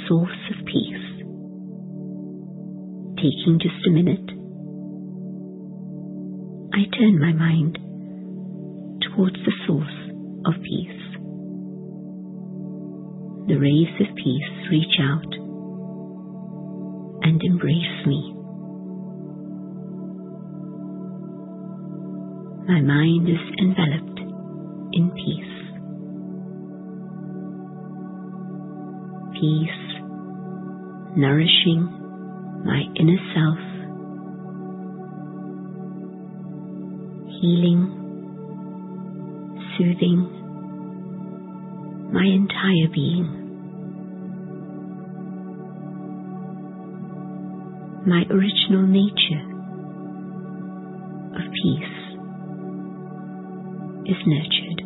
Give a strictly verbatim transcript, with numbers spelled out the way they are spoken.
source of peace. Taking just a minute, I turn my mind towards the source of peace. The rays of peace reach out and embrace me. My mind is enveloped in peace. Peace, nourishing my inner self, healing, soothing my entire being. My original nature of peace is nurtured.